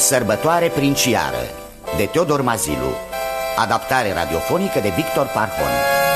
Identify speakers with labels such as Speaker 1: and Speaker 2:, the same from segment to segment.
Speaker 1: sărbătoare princiară de Teodor Mazilu. Adaptare radiofonică de Victor Parhon.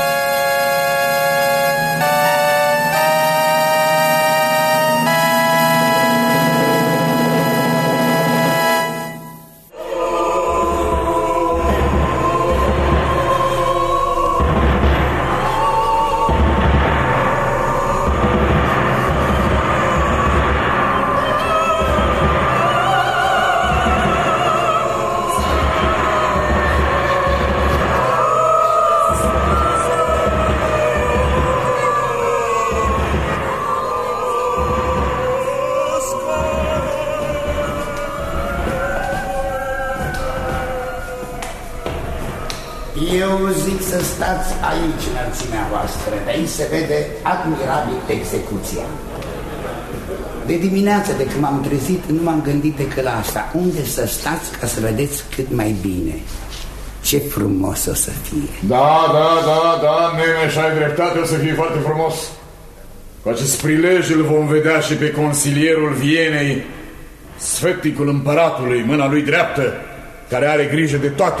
Speaker 2: Eu zic să stați aici, înălțimea voastră. De aici se vede admirabil execuția. De dimineață, de când m-am trezit, nu m-am gândit decât la asta. Unde să stați ca să vedeți cât mai bine. Ce frumos o să fie.
Speaker 3: Da, Nemeș, ai dreptate, o să fie foarte frumos. Cu acest prilej îl vom vedea și pe consilierul Vienei, sfetnicul împăratului, mâna lui dreaptă, care are grijă de toate.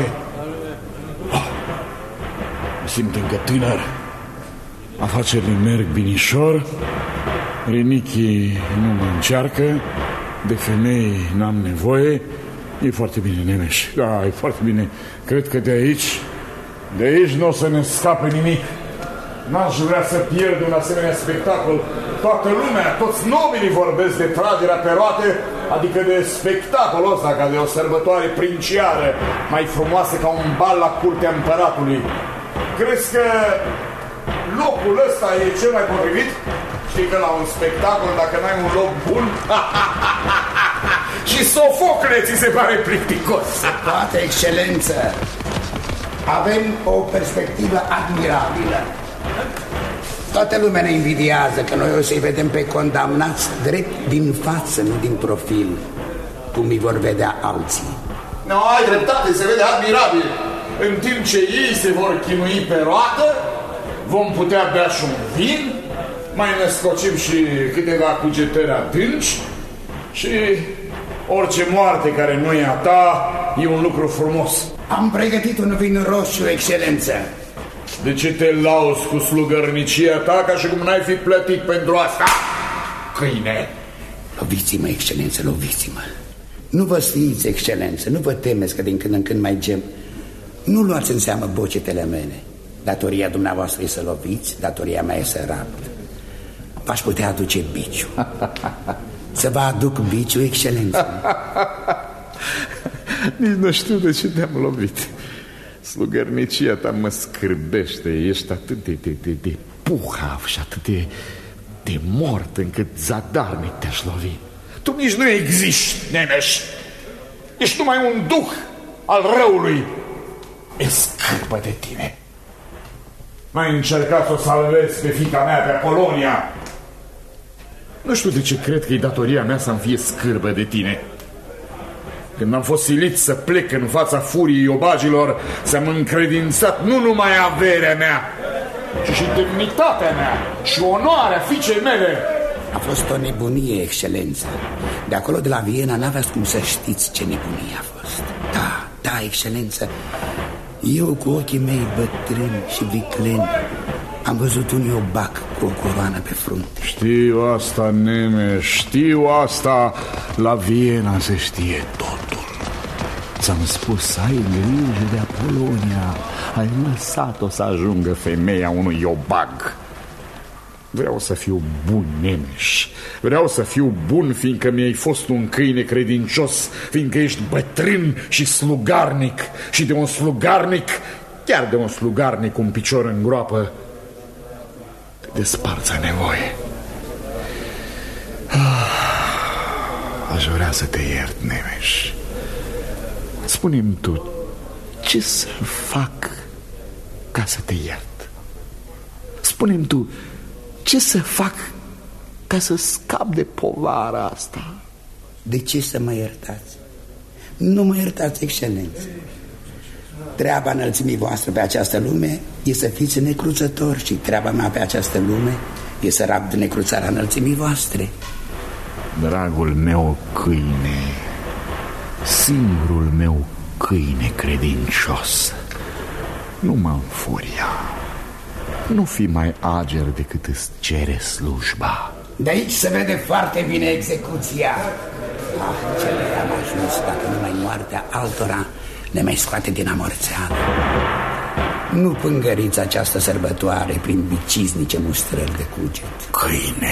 Speaker 3: Simt încă tânăr. Afacerile merg binișor. Rinichii nu mă încearcă. De femei n-am nevoie. E foarte bine, Nemeș. Da, e foarte bine. Cred că de aici nu o să ne scape nimic. N-aș vrea să pierd un asemenea spectacol. Toată lumea, toți nobilii vorbesc de tragerea pe roate, adică de spectacolul ăsta, ca de o sărbătoare princiară, mai frumoasă ca un bal la curtea împăratului. Crezi că locul ăsta e cel mai potrivit? Știi că la un spectacol, dacă n-ai un loc bun, și Sofocle ți se pare plicticos.
Speaker 2: Toată excelență, avem o perspectivă admirabilă. Toată lumea ne invidiază că noi o să-i vedem pe condamnați drept din față, nu din profil, cum îi vor vedea alții.
Speaker 3: Nu, ai dreptate, se vede admirabil. În timp ce ei se vor chinui pe roată, vom putea bea și un vin, mai ne scocim și câteva cugetări adânci și orice moarte care nu e a ta e un lucru frumos.
Speaker 2: Am pregătit un vin roșu, excelență.
Speaker 3: De ce te lauzi cu slugărnicia ta ca și cum n-ai fi plătit pentru asta, câine?
Speaker 2: Loviți-mă, excelență, loviți-mă. Nu vă sfiiți, excelență, nu vă temeți că din când în când mai gem. Nu luați în seamă bocetele mele. Datoria dumneavoastră e să loviți, datoria mea e să rapt. V-aș putea aduce biciu. Să vă aduc biciu, excelență.
Speaker 3: Nici nu știu de ce te-am lovit. Slugărnicia ta mă scârbește. Ești atât de puhav și atât de mort încât zadarnic te-aș lovi. Tu nici nu existi, Nemeș. Ești numai un duh al răului. E scârbă de tine. N-ai încercat să o salvezi pe fiica mea, pe Apolonia. Nu știu de ce cred că e datoria mea să-mi fie scârbă de tine. Când am fost silit să plec în fața furiei obagilor, ți-am încredințat nu numai averea mea, ci și demnitatea mea și onoarea fiicei mele.
Speaker 2: A fost o nebunie, excelență. De acolo, de la Viena, n-aveați cum să știți ce nebunie a fost. Da, excelență. Eu cu ochii mei bătrâni și vicleni am văzut un iobac cu o coroană pe frunte.
Speaker 3: Știu asta, Nemeș, știu asta. La Viena se știe totul. Ți-am spus să ai grijă de Apolonia. Ai lăsat-o să ajungă femeia unui iobag. Vreau să fiu bun, Nemeș. Vreau să fiu bun, fiindcă mi-ai fost un câine credincios, fiindcă ești bătrân și slugarnic. Și de un slugarnic, chiar de un slugarnic cu un picior în groapă, te desparți a nevoie. Aș vrea să te iert, Nemeș. Spune-mi tu, ce să fac ca să te iert? Spune-mi tu, ce să fac ca să scap de povara asta?
Speaker 2: De ce să mă iertați? Nu mă iertați, excelență. Treaba înălțimii voastre pe această lume e să fiți necruțători și treaba mea pe această lume e să rabd necruțarea înălțimii voastre.
Speaker 3: Dragul meu câine, singurul meu câine credincios, nu mă înfuria. Nu fi mai ager decât îți cere slujba.
Speaker 2: De aici se vede foarte bine execuția. Ce le-am ajuns dacă numai moartea altora ne mai scoate din amorțeală. Nu pângăriți această sărbătoare prin biciznice mustrări de cuget.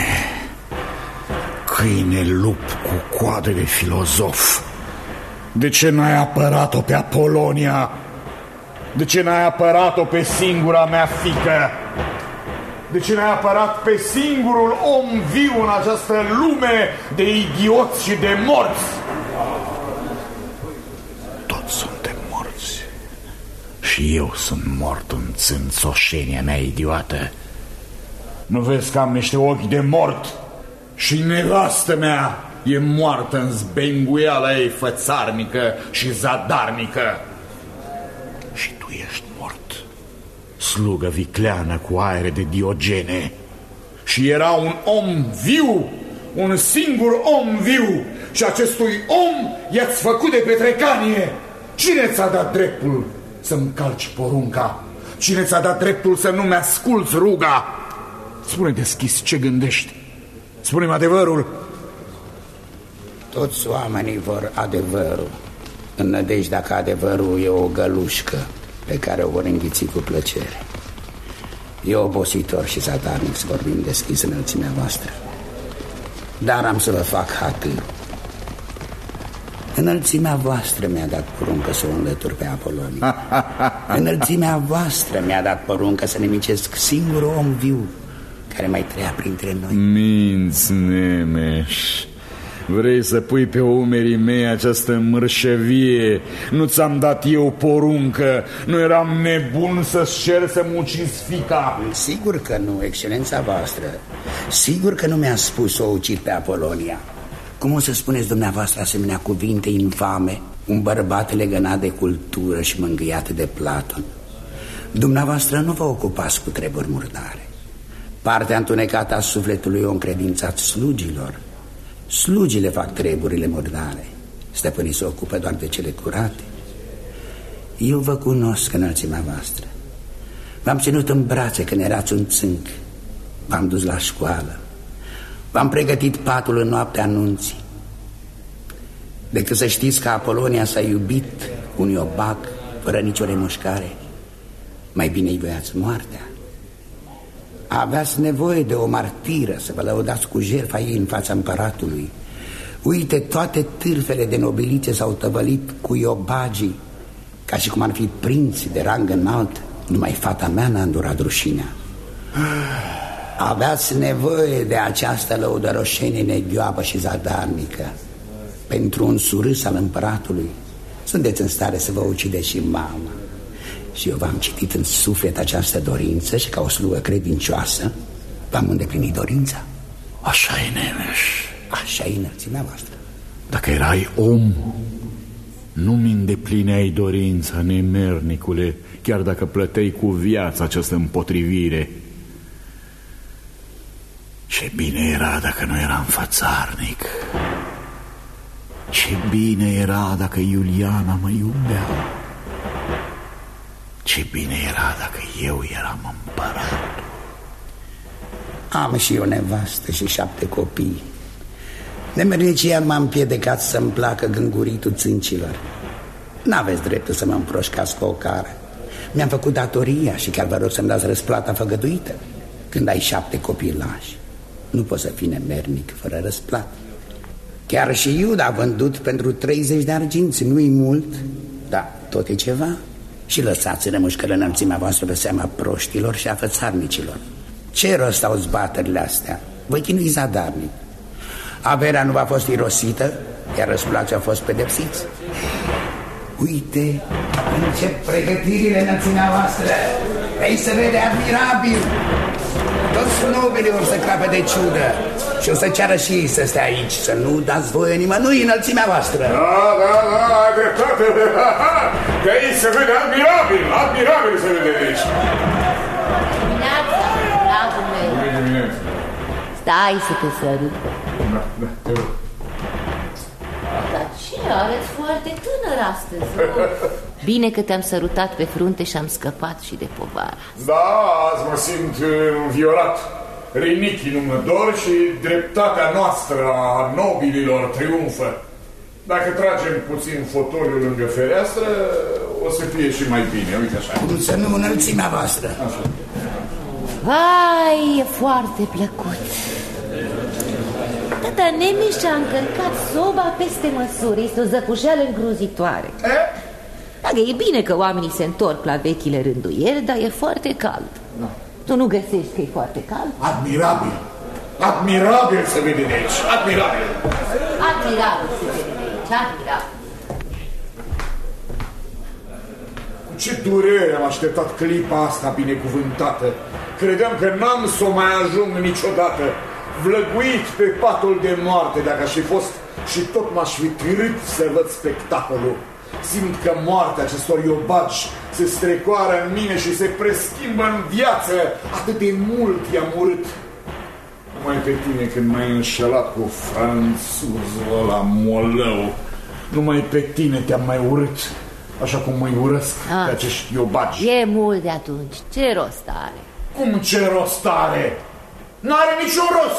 Speaker 3: Câine lup cu coadă de filozof, de ce n-ai apărat-o pe Apolonia? De ce n-ai apărat-o pe singura mea fiică? De ce n-ai apărat pe singurul om viu în această lume de idioți și de morți? Toți suntem morți. Și eu sunt mort în țânțoșenia mea idiotă. Nu vezi că am niște ochi de mort? Și nevastă mea e moartă în zbenguiala ei fățarnică și zadarnică. Și tu ești mort, slugă vicleană cu aere de Diogene. Și era un om viu, un singur om viu, și acestui om i-ați făcut de petrecanie. Cine ți-a dat dreptul să-mi calci porunca? Cine ți-a dat dreptul să nu-mi asculți ruga? Spune deschis ce gândești. Spune-mi adevărul.
Speaker 2: Toți oamenii vor adevărul, în nădejdea că adevărul e o gălușcă pe care o vor înghiți cu plăcere. E obositor și zadarnic să vorbim deschis în înălțimea voastră, dar am să vă fac hatâr. Înălțimea voastră mi-a dat poruncă să o înlătur pe Apolonia. Înălțimea voastră mi-a dat poruncă să nimicesc singurul om viu care mai trăia printre noi.
Speaker 3: Minți, Nemeș. Vrei să pui pe umerii mei această mărșăvie? Nu ți-am dat eu poruncă? Nu eram nebun să-ți cer să-mi ucizi fiica?
Speaker 2: Sigur că nu, excelența voastră. Sigur că nu mi-a spus să o ucid pe Apolonia. Cum o să spuneți dumneavoastră asemenea cuvinte infame? Un bărbat legănat de cultură și mângâiat de Platon. Dumneavoastră nu vă ocupați cu treburi murdare. Partea întunecată a sufletului o încredințați slugilor. Slugile fac treburile murdare. Stăpânii se ocupă doar de cele curate. Eu vă cunosc înălțimea voastră. V-am ținut în brațe când erați un țânc. V-am dus la școală. V-am pregătit patul în noaptea anunții. Decât să știți că Apolonia s-a iubit cu un iobac fără nicio remușcare, mai bine îi voiați moartea. Aveați nevoie de o martiră să vă lăudați cu jertfa ei în fața împăratului. Uite, toate târfele de nobilițe s-au tăvălit cu iobagii, ca și cum ar fi prinți de rang înalt. Numai fata mea n-a îndurat rușinea. Aveați nevoie de această lăudăroșenie neghioabă și zadarnică pentru un surâs al împăratului. Sunteți în stare să vă ucideți și mama. Și eu v-am citit în suflet această dorință și ca o slugă credincioasă v-am îndeplinit dorința.
Speaker 3: Așa e, Nemeș.
Speaker 2: Așa e înălțimea voastră.
Speaker 3: Dacă erai om, nu-mi îndeplineai dorința, nemernicule, chiar dacă plăteai cu viața această împotrivire. Ce bine era dacă nu eram fățarnic. Ce bine era dacă Iuliana mă iubea. Ce bine era dacă eu eram împăratul.
Speaker 2: Am și eu nevastă și 7 copii. Nemernicia m-a împiedicat să-mi placă gânguritul țâncilor. N-aveți dreptul să mă împroșcați cu o cară. Mi-am făcut datoria și chiar vă rog să-mi dați răsplata făgăduită. Când ai 7 copilași, nu poți să fii nemernic fără răsplată. Chiar și Iuda a vândut pentru 30 de arginți. Nu-i mult, dar tot e ceva. Și lăsați-ne mușcări înălțimea voastră pe seama proștilor și a fățarnicilor. Ce rost au zbaterile astea? Voi chinui zadarnic. Averea nu v-a fost irosită, iar răsplații au fost pedepsiți. Uite, încep pregătirile înălțimea voastră. Ei se vede admirabil. Toți nobilii vor să crape de ciudă și o să ceară și ei să stea aici, să nu dați voie nimănui înălțimea voastră.
Speaker 3: Da, ai dreptate. De aici se vede admirabil, admirabil se vede de aici.
Speaker 4: Dimineața, dragul meu. Stai să te sărut.
Speaker 3: Da, te rog.
Speaker 4: Dar ce Arăți foarte tânăr astăzi. Bine că te-am sărutat pe frunte și am scăpat și de povară.
Speaker 3: Da, azi mă simt înviorat. Rinichii nu mă dor și dreptatea noastră a nobililor triumfă. Dacă tragem puțin fotoliul lângă fereastră, o să fie și mai bine. Uite așa.
Speaker 2: Cum să nu înălțimea voastră.
Speaker 3: Așa.
Speaker 4: Vai, e foarte plăcut. Tata Nemiș a încărcat soba peste măsură. Este o zăpușeală îngrozitoare. Dacă e bine că oamenii se întorc la vechile rânduieli, dar e foarte cald. Tu nu găsești că e foarte cald?
Speaker 3: Admirabil. Admirabil se vede de aici. Admirabil.
Speaker 4: Admirabil se vede de aici. Admirabil.
Speaker 3: Cu ce durere am așteptat clipa asta binecuvântată. Credeam că n-am să o mai ajung niciodată. Vlăguit pe patul de moarte dacă aș fi fost și tot m-aș fi târât să văd spectacolul. Simt că moartea acestor iobagi se strecoară în mine și se preschimbă în viață. Atât de mult i-am urât. Numai pe tine când m-ai înșelat cu franțuzul ăla molău. Numai pe tine te-am mai urât. Așa cum mă urăsc pe acești iobagi.
Speaker 4: E mult de atunci. Ce rost are?
Speaker 3: Cum ce rost are? N-are niciun rost.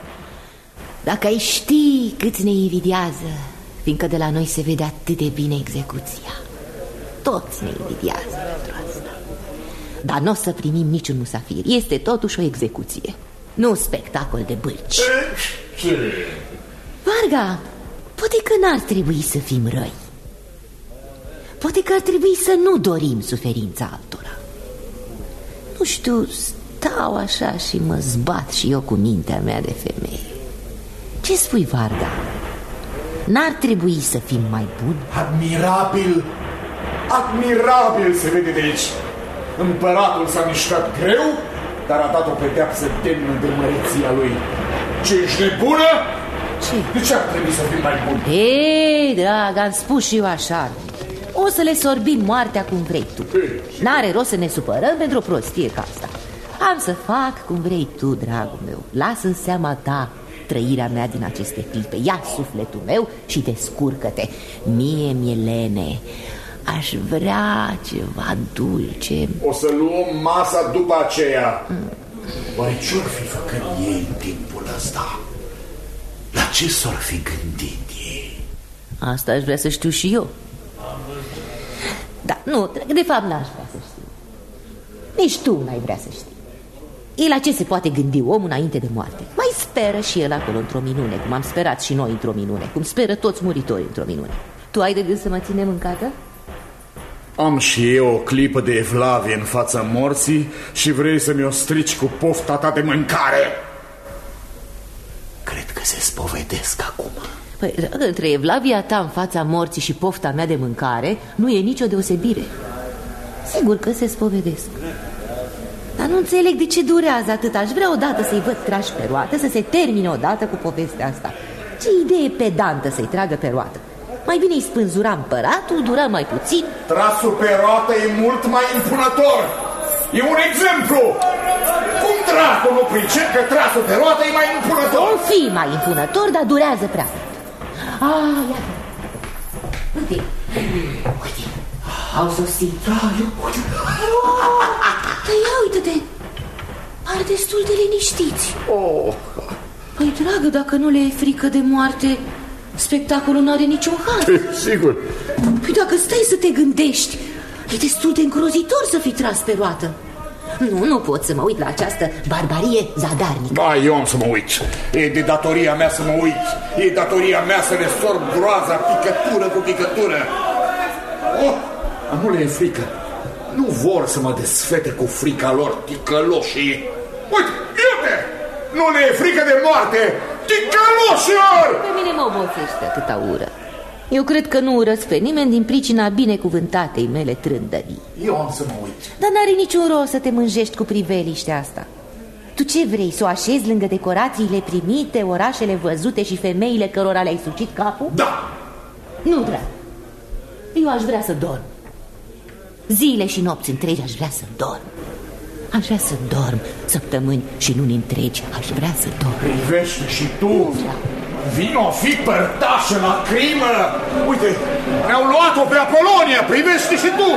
Speaker 4: Dacă ai ști cât ne invidiază, fiindcă de la noi se vede atât de bine execuția. Toți ne invidiază pentru asta. Dar nu o să primim niciun musafir. Este totuși o execuție, nu un spectacol de bâlci.
Speaker 3: Ce?
Speaker 4: Varga, poate că n-ar trebui să fim răi. Poate că ar trebui să nu dorim suferința altora. Nu știu, stau așa și mă zbat și eu cu mintea mea de femeie. Ce spui, Varga? N-ar trebui să fim mai buni?
Speaker 3: Admirabil. Admirabil se vede de aici. Împăratul s-a mișcat greu, dar a dat o pedeapsă demnă de măreția lui. Ce, ești nebună?
Speaker 4: Ce?
Speaker 3: De ce ar trebui să fim mai buni?
Speaker 4: Ei, dragă, am spus și eu așa. O să le sorbim moartea cum vrei tu. N-are rost să ne supărăm pentru o prostie ca asta. Am să fac cum vrei tu, dragul meu. Lasă în seama ta trăirea mea din aceste clipe. Ia sufletul meu și descurcă-te. Mie, Milene, aș vrea ceva dulce.
Speaker 3: O să luăm masa după aceea. Oare ce-or fi făcut ei în timpul ăsta? La ce s-or fi gândit ei?
Speaker 4: Asta aș vrea să știu și eu. Da, nu, de fapt n-aș vrea să știu. Nici tu n-ai vrea să știi. E la ce se poate gândi omul înainte de moarte? Mai speră și el acolo într-o minune, cum am sperat și noi într-o minune, cum speră toți muritorii într-o minune. Tu ai de gând să mă ținem în cadă?
Speaker 3: Am și eu o clipă de evlavie în fața morții și vrei să mi-o strici cu pofta ta de mâncare. Cred că se spovedesc acum.
Speaker 4: Păi, între evlavia ta în fața morții și pofta mea de mâncare nu e nicio deosebire. Sigur că se spovedesc. Dar nu înțeleg de ce durează atât. Aș vrea odată să-i văd trași pe roată, să se termine odată cu povestea asta. Ce idee pedantă să-i tragă pe roată. Mai bine îi spânzura împăratul, dura mai puțin.
Speaker 3: Trasul pe roată e mult mai impunător. E un exemplu. Cum dracu nu pricep că trasul pe roată e mai impunător?
Speaker 4: O fi mai impunător, dar durează prea mult. Iată. Uite. Au sosit. Ia uite-te. Par destul de liniștiți. Păi, dragă, dacă nu le e frică de moarte, spectacolul nu are niciun haz.
Speaker 3: Sigur.
Speaker 4: Păi dacă stai să te gândești, e destul de îngrozitor să fii tras pe roată. Nu pot să mă uit la această barbarie zadarnică.
Speaker 3: Da, eu am să mă uit. E de datoria mea să mă uit. E datoria mea să le sorb groaza picătură cu picătură. Nu le e frică. Nu vor să mă desfete cu frica lor, ticăloșii. Uite, iute! Nu le e frică de moarte, ticăloșilor!
Speaker 4: Pe mine mă obosește atâta ură. Eu cred că nu urăsc pe nimeni din pricina binecuvântatei mele trândăvii.
Speaker 3: Eu am să mă uit.
Speaker 4: Dar n-are niciun rost să te mânjești cu priveliștea asta. Tu ce vrei, să o așezi lângă decorațiile primite, orașele văzute și femeile cărora le-ai sucit capul?
Speaker 3: Da!
Speaker 4: Nu, drag. Eu aș vrea să dorm. Zile și nopți întregi aș vrea să dorm. Aș vrea să dorm săptămâni și luni întregi. Aș vrea să dorm.
Speaker 3: Privește și tu.
Speaker 4: Nu vreau.
Speaker 3: Vino fi părtașă la crimă! Uite, ne-au luat-o pe Apolonia, privește și tu!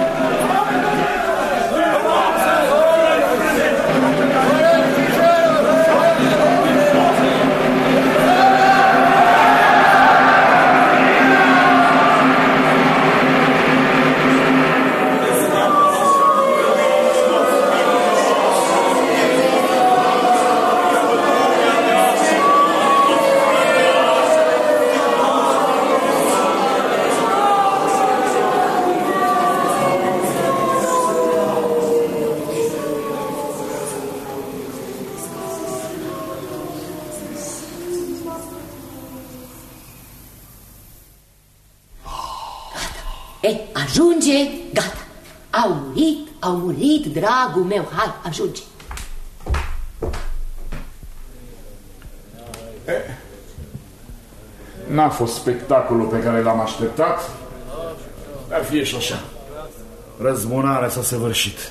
Speaker 4: Ajunge, gata. Au murit, dragul meu. Hai, ajunge.
Speaker 3: N-a fost spectacolul pe care l-am așteptat, dar fie și așa. Răzbunarea s-a săvârșit.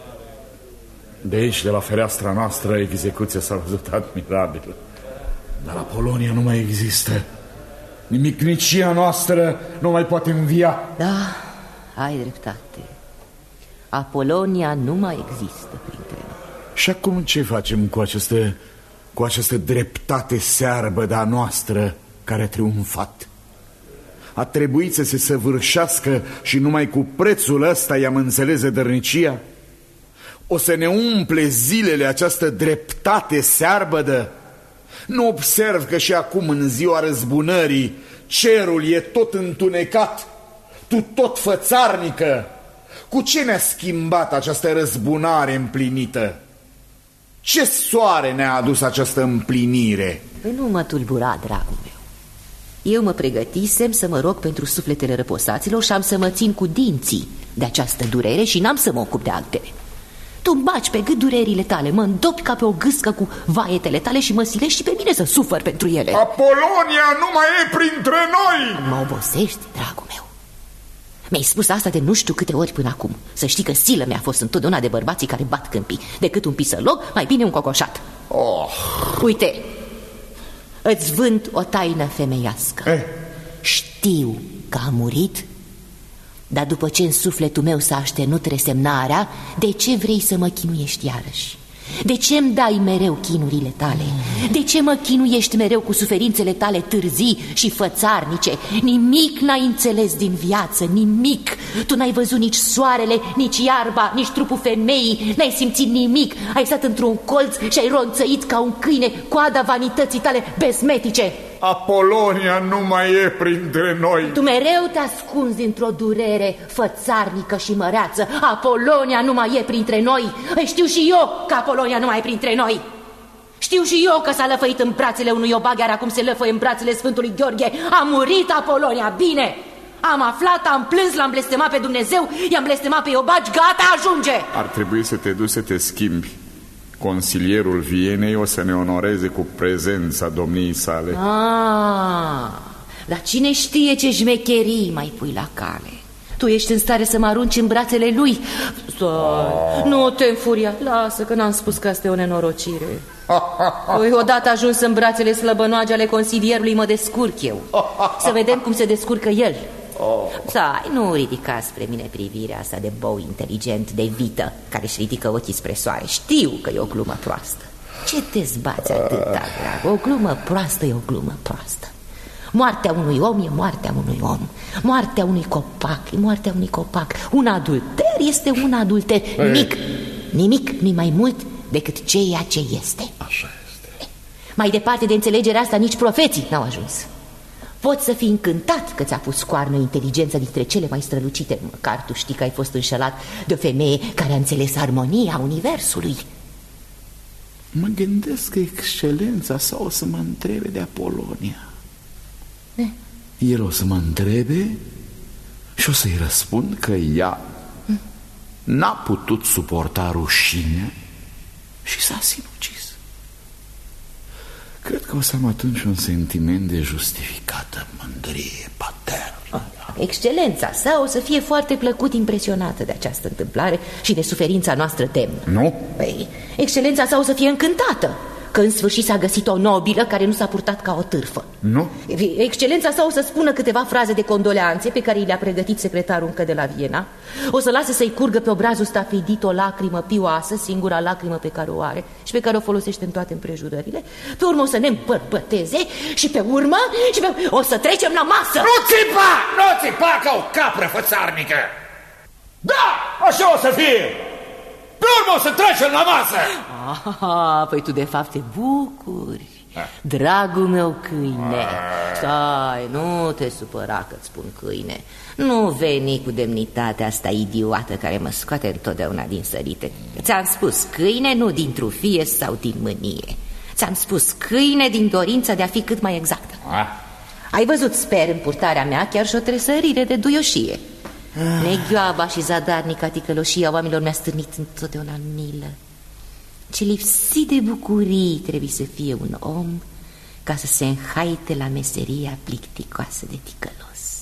Speaker 3: De aici, de la fereastra noastră, execuția s-a văzut admirabilă. Dar Apolonia nu mai există. Nimicnicia noastră nu mai poate învia.
Speaker 4: Da, ai dreptate. Apolonia nu mai există printre noi.
Speaker 3: Și acum ce facem cu această dreptate searbă de-a noastră care a triumfat? A trebuit să se săvârșească și numai cu prețul ăsta i-am înțeles dărnicia? O să ne umple zilele această dreptate searbădă? Nu observ că și acum, în ziua răzbunării, cerul e tot întunecat, tu tot fățarnică. Cu ce ne-a schimbat această răzbunare împlinită? Ce soare ne-a adus această împlinire?
Speaker 4: Păi nu mă tulbura, dragul meu. Eu mă pregătisem să mă rog pentru sufletele răposaților și am să mă țin cu dinții de această durere și n-am să mă ocup de altele. Tu îmi baci pe gât durerile tale, mă îndopi ca pe o gâscă cu vaietele tale și mă silești și pe mine să sufăr pentru ele.
Speaker 3: Apolonia nu mai e printre noi!
Speaker 4: Mă obosești, dragul meu. Mi-ai spus asta de nu știu câte ori până acum. Să știi că silă mi-a fost întotdeauna de bărbații care bat câmpii. Decât un pisălog, mai bine un cocoșat. Uite, îți vând o taină femeiască. Știu că a murit, dar după ce în sufletul meu s-a așternut resemnarea, de ce vrei să mă chinuiești iarăși? De ce îmi dai mereu chinurile tale? De ce mă chinuiești mereu cu suferințele tale târzii și fățarnice? Nimic n-ai înțeles din viață, nimic. Tu n-ai văzut nici soarele, nici iarba, nici trupul femeii. N-ai simțit nimic. Ai stat într-un colț și ai ronțăit ca un câine coada vanității tale besmetice.
Speaker 3: Apolonia nu mai e printre noi.
Speaker 4: Tu mereu te ascunzi într-o durere fățarnică și măreață. Apolonia nu mai e printre noi. Știu și eu că Apolonia nu mai e printre noi. Știu și eu că s-a lăfăit în brațele unui obag, iar acum se lăfăie în brațele Sfântului Gheorghe. A murit Apolonia, bine. Am aflat, am plâns, l-am blestemat pe Dumnezeu, i-am blestemat pe obagi, gata, ajunge.
Speaker 3: Ar trebui să te duci să te schimbi. Consilierul Vienei o să ne onoreze cu prezența domniei sale.
Speaker 4: Dar cine știe ce șmecherii mai pui la cale? Tu ești în stare să mă arunci în brațele lui? Nu te înfuria. Lasă că n-am spus că asta e o nenorocire. Păi, odată ajuns în brațele slăbănoage ale consilierului, mă descurc eu. Să vedem cum se descurcă el. Stai, nu ridica spre mine privirea asta de bou inteligent, de vită, care își ridică ochii spre soare. Știu că e o glumă proastă. Ce te zbați atâta, dragă? O glumă proastă e o glumă proastă. Moartea unui om e moartea unui om. Moartea unui copac e moartea unui copac. Un adulter este un adulter. Nimic nu-i mai mult decât ceea ce este.
Speaker 3: Așa este.
Speaker 4: Mai departe de înțelegerea asta nici profeții n-au ajuns. Poți să fii încântat că ți-a pus coarnă inteligența dintre cele mai strălucite. Măcar tu știi că ai fost înșelat de o femeie care a înțeles armonia universului.
Speaker 3: Mă gândesc că excelența sa o să mă întrebe de Apolonia. El o să mă întrebe și o să-i răspund că ea n-a putut suporta rușinea și s-a sinucis. Cred că o să am atunci un sentiment de justificată mândrie paternă.
Speaker 4: Excelența sa o să fie foarte plăcut impresionată de această întâmplare și de suferința noastră demnă.
Speaker 3: Nu?
Speaker 4: Păi, excelența sa o să fie încântată că în sfârșit s-a găsit o nobilă care nu s-a purtat ca o târfă.
Speaker 3: Nu?
Speaker 4: Excelența sa o să spună câteva fraze de condoleanțe pe care i le-a pregătit secretarul încă de la Viena. O să lase să-i curgă pe obrazul stafidit o lacrimă pioasă, singura lacrimă pe care o are și pe care o folosește în toate împrejurările. Pe urmă o să ne îmbărbăteze și pe urmă o să trecem la masă.
Speaker 5: Nu țipa ca o capră fățarnică! Da, așa o să fie! Pe urmă o să trecem la masă!
Speaker 4: Păi tu de fapt te bucuri, dragul meu câine. Stai, nu te supăra că-ți spun câine. Nu veni cu demnitatea asta idiotă care mă scoate întotdeauna din sărite. Ți-am spus câine, nu din trufie sau din mânie. Ți-am spus câine din dorința de a fi cât mai exactă. Ai văzut, sper, în purtarea mea chiar și o tresărire de duioșie. Neghioaba și zadarnica ticăloșia oamenilor mi-a stârnit întotdeauna în milă. Ce lipsit de bucurii trebuie să fie un om ca să se înhaite la meseria plicticoasă de ticălos.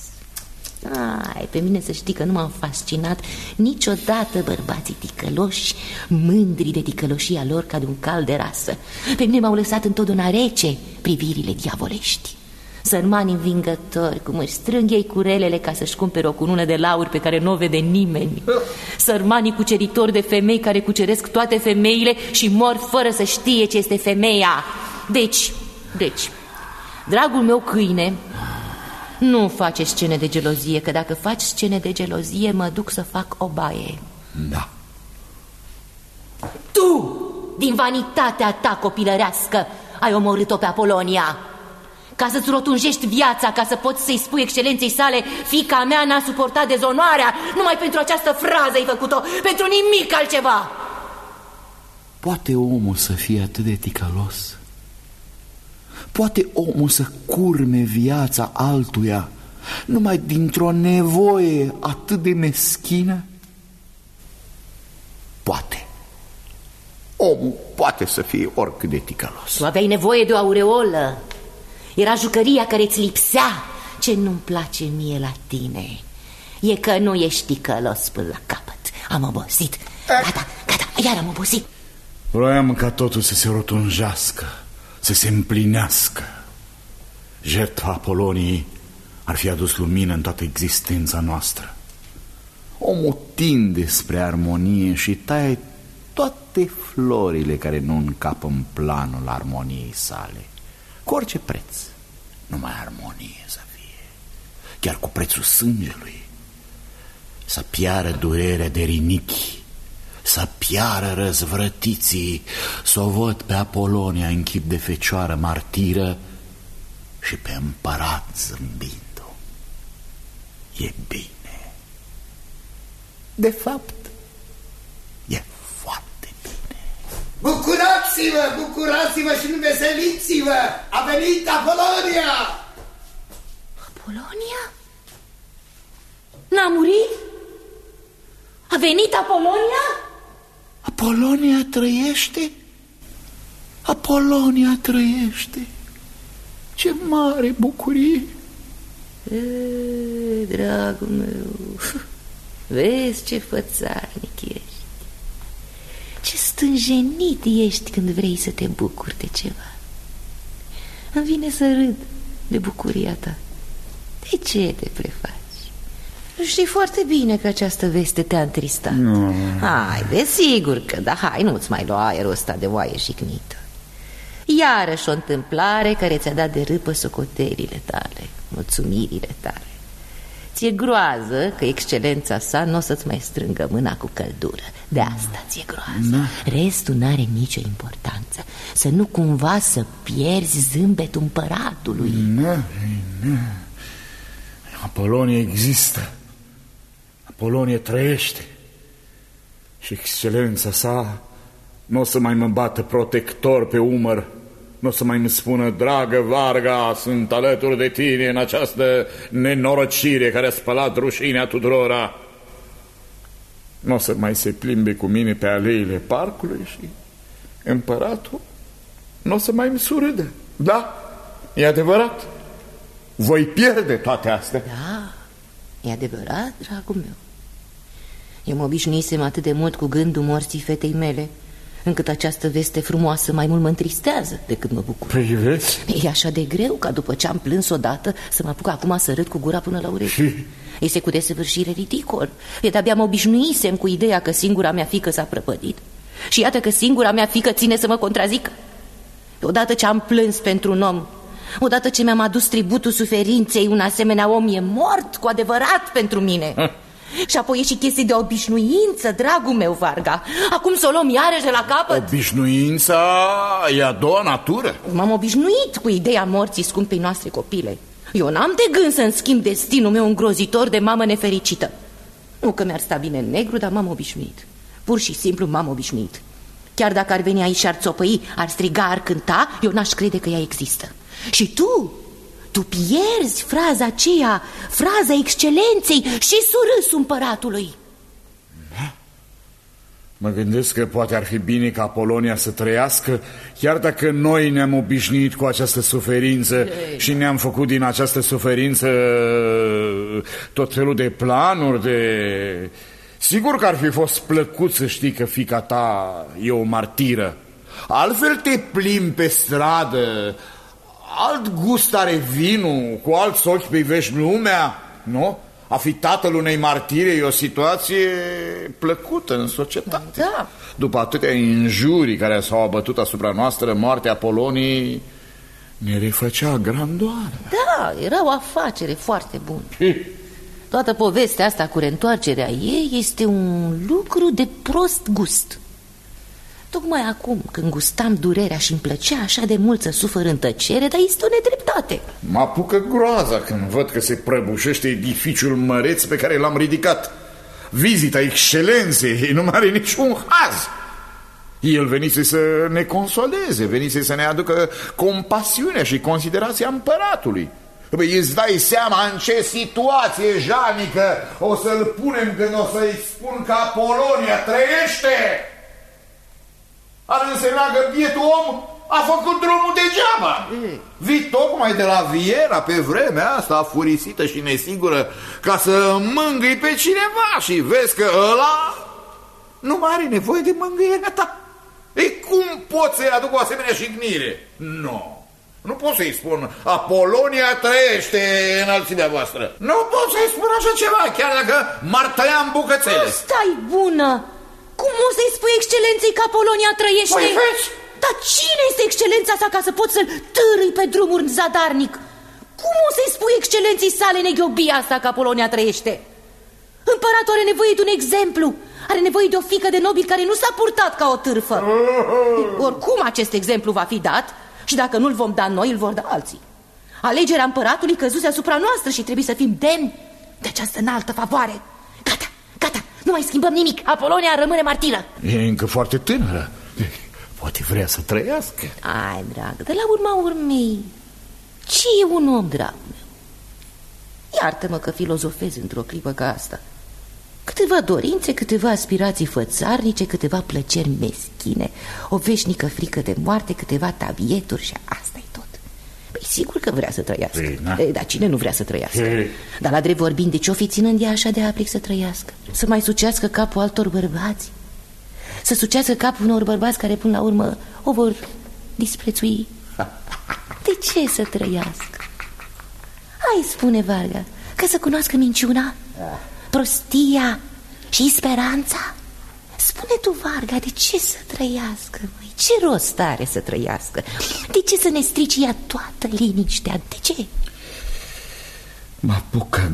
Speaker 4: Pe mine să știi că nu m-am fascinat niciodată bărbații ticăloși, mândri de ticăloșia lor ca de un cal de rasă. Pe mine m-au lăsat întotdeauna rece privirile diavolești. Sărmani învingători, cum își strâng ei curelele ca să-și cumpere o cunună de lauri pe care nu o vede nimeni. Sărmanii cuceritori de femei care cuceresc toate femeile și mor fără să știe ce este femeia. Deci, dragul meu câine, nu face scene de gelozie, că dacă faci scene de gelozie mă duc să fac o baie.
Speaker 3: Da.
Speaker 4: Tu, din vanitatea ta copilărească, ai omorât-o pe Apolonia ca să-ți rotunjești viața, ca să poți să-i spui excelenței sale: fiica mea n-a suportat dezonoarea. Numai pentru această frază ai făcut-o, pentru nimic altceva.
Speaker 3: Poate omul să fie atât de ticălos? Poate omul să curme viața altuia numai dintr-o nevoie atât de meschină? Poate. Omul poate să fie oricât de ticălos.
Speaker 4: Tu aveai nevoie de o aureolă. Era jucăria care îți lipsea. Ce nu-mi place mie la tine e că nu ești ticălos până la capăt. Am obosit. Gata, iar am obosit.
Speaker 3: Vroiam ca totul să se rotunjească, să se împlinească. Jertfa Apoloniei ar fi adus lumină în toată existența noastră. Omul tinde spre armonie și taie toate florile care nu încapă în planul armoniei sale. Cu orice preț, numai armonie să fie, chiar cu prețul sângelui. Să piară durerea de rinichi, să piară răzvrătiții, să o văd pe Apolonia în chip de fecioară martiră și pe împărat zâmbindu. E bine. De fapt, e foarte bine.
Speaker 2: Bucurați-vă și nu veseliți-vă! A venit Apolonia!
Speaker 4: Apolonia? N-a murit? A venit Apolonia?
Speaker 3: Apolonia trăiește? Apolonia trăiește! Ce mare bucurie!
Speaker 4: Dragul meu, vezi ce fățarnic ești. Ce stânjenit ești când vrei să te bucuri de ceva. Îmi vine să râd de bucuria ta. De ce te prefaci? Știi foarte bine că această veste te-a întristat.
Speaker 3: Nu.
Speaker 4: Hai, desigur că da, hai, nu-ți mai lua aerul ăsta de oaie jignită. Iarăși o întâmplare care ți-a dat de râpă socotelile tale, mulțumirile tale. Ți-e groază că excelența sa nu o să-ți mai strângă mâna cu căldură. De asta ți-e groază. Restul n-are nicio importanță. Să nu cumva să pierzi zâmbetul împăratului.
Speaker 3: Nu. Apolonia există. Apolonia trăiește. Și excelența sa nu o să mai mă bată protector pe umăr, nu o să mai îmi spună: dragă Varga, sunt alături de tine în această nenorocire care a spălat rușinea tuturora. Nu o să mai se plimbe cu mine pe aleile parcului și împăratul nu o să mai îmi surâdă. Da, e adevărat. Voi pierde toate astea.
Speaker 4: Da, e adevărat, dragul meu. Eu mă obișnuisem atât de mult cu gândul morții fetei mele, încât această veste frumoasă mai mult mă întristează decât mă bucur.
Speaker 3: Păi vezi?
Speaker 4: E așa de greu ca după ce am plâns odată să mă apuc acum să râd cu gura până la urechi. Este cu desăvârșire ridicol. E de-abia mă obișnuisem cu ideea că singura mea fiică s-a prăpădit. Și iată că singura mea fiică ține să mă contrazică. Odată ce am plâns pentru un om, odată ce mi-am adus tributul suferinței, un asemenea om e mort cu adevărat pentru mine. Și apoi e și chestii de obișnuință, dragul meu, Varga. Acum să o luăm iarăși de la capăt.
Speaker 5: Obișnuința e a doua natură.
Speaker 4: M-am obișnuit cu ideea morții scumpei noastre copile. Eu n-am de gând să-mi schimb destinul meu îngrozitor de mamă nefericită. Nu că mi-ar sta bine în negru, dar m-am obișnuit. Pur și simplu m-am obișnuit. Chiar dacă ar veni aici și ar țopăi, ar striga, ar cânta, eu n-aș crede că ea există. Și tu pierzi fraza aceea, fraza excelenței și surâsul împăratului.
Speaker 3: Mă gândesc că poate ar fi bine ca Polonia să trăiască, chiar dacă noi ne-am obișnuit cu această suferință și ne-am făcut din această suferință tot felul de planuri, de... Sigur că ar fi fost plăcut să știi că fiica ta e o martiră.
Speaker 5: Altfel te plimbi pe stradă, alt gust are vinul, cu alți ochi privești lumea, nu? A fi tatăl unei martire e o situație plăcută în societate.
Speaker 4: Da.
Speaker 5: După atâtea injurii care s-au abătut asupra noastră, moartea Poloniei ne refăcea grandoare.
Speaker 4: Da, era o afacere foarte bună. Toată povestea asta cu reîntoarcerea ei este un lucru de prost gust. Tocmai acum, când gustam durerea și îmi plăcea așa de mult să sufăr în tăcere, dar este o nedreptate.
Speaker 5: Mă apucă groaza când văd că se prăbușește edificiul măreț pe care l-am ridicat. Vizita excelenței nu mai are niciun haz. El venise să ne consoleze, venise să ne aducă compasiunea și considerația împăratului. Păi îți dai seama în ce situație jalnică o să-l punem când o să-i spun că Polonia trăiește? Ar însemna că bietul om a făcut drumul degeaba. Vii tocmai de la Viera pe vremea asta afurisită și nesigură ca să mângâi pe cineva și vezi că ăla nu mai are nevoie de mângâierea ta. Ei, cum poți să-i aduc o asemenea jignire? Nu pot să-i spun Apolonia trăiește înălțimea voastră. Nu pot să-i spun așa ceva, chiar dacă m-ar tăia în bucățele.
Speaker 4: Stai bună! Cum o să-i spui excelenței că Apolonia trăiește?
Speaker 5: Păi vezi?
Speaker 4: Dar cine este excelența sa ca să poți să-l târâi pe drumuri zadarnic? Cum o să-i spui excelenței sale neghiobia asta că Apolonia trăiește? Împăratul are nevoie de un exemplu. Are nevoie de o fiică de nobil care nu s-a purtat ca o târfă. Oricum acest exemplu va fi dat. Și dacă nu-l vom da noi, îl vor da alții. Alegerea împăratului căzuse asupra noastră și trebuie să fim demni de această înaltă favoare. Gata, nu mai schimbăm nimic. Apolonia rămâne martiră.
Speaker 5: E încă foarte tânără. Poate vrea să trăiască.
Speaker 4: Ai, dragă, de la urma urmei, ce e un om, dragul meu? Iartă-mă că filozofez într-o clipă ca asta. Câteva dorințe, câteva aspirații fățarnice, câteva plăceri meschine, o veșnică frică de moarte, câteva tabieturi și asta e tot. Păi sigur că vrea să trăiască. Dar cine nu vrea să trăiască? Dar la drept vorbind, de ce o fi ținând ea așa de aplic să trăiască? Să mai sucească capul altor bărbați? Să sucească capul unor bărbați care până la urmă o vor disprețui? De ce să trăiască? Hai, spune, Varga, ca să cunoască minciuna, prostia și speranța. Spune tu, Varga, de ce să trăiască? Măi? Ce rost are să trăiască? De ce să ne strici ea toată liniștea? De ce?
Speaker 3: Mă apucă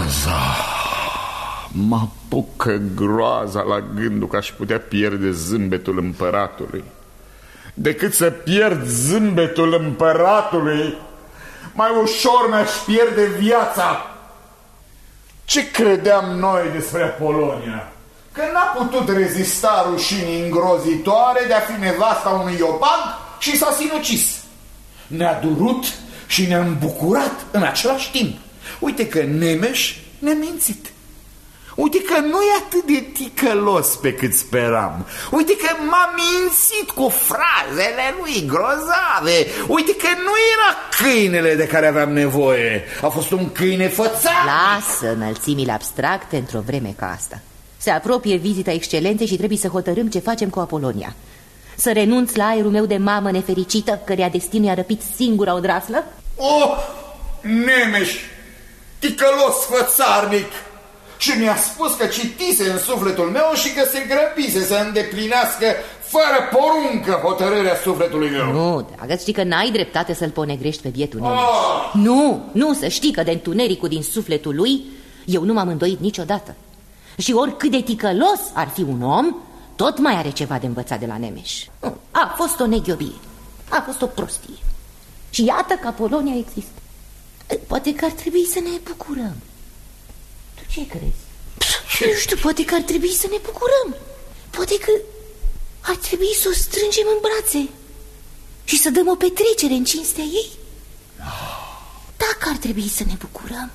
Speaker 3: groaza la gândul că aș putea pierde zâmbetul împăratului. Decât să pierd zâmbetul împăratului, mai ușor mi-aș pierde viața. Ce credeam noi despre Polonia? Că n-a putut rezista rușinii îngrozitoare de a fi nevasta unui iobag și s-a sinucis. Ne-a durut și ne-a îmbucurat în același timp. Uite că Nemeș ne-a mințit. Uite că nu e atât de ticălos pe cât speram. Uite că m-a mințit cu frazele lui grozave. Uite că nu era câinele de care aveam nevoie. A fost un câine fățar.
Speaker 4: Lasă înălțimile abstracte într-o vreme ca asta. Se apropie vizita excelenței și trebuie să hotărâm ce facem cu Apolonia. Să renunț la aerul meu de mamă nefericită, căreia destinul i-a răpit singura odraslă?
Speaker 5: Oh, Nemeș, ticălos fățarnic! Și mi-a spus că citise în sufletul meu și că se grăbise să îndeplinească fără poruncă hotărârea sufletului meu.
Speaker 4: Nu, dragă, știi că n-ai dreptate să-l ponegrești pe bietul Nemeș. Nu, să știi că de întunericul din sufletul lui eu nu m-am îndoit niciodată. Și oricât de ticălos ar fi un om, tot mai are ceva de învățat de la Nemeș. A fost o neghiobie, a fost o prostie. Și iată că Apolonia există. Poate că ar trebui să ne bucurăm. Tu ce crezi? Nu știu, poate că ar trebui să ne bucurăm. Poate că ar trebui să o strângem în brațe și să dăm o petrecere în cinstea ei. Dacă ar trebui să ne bucurăm.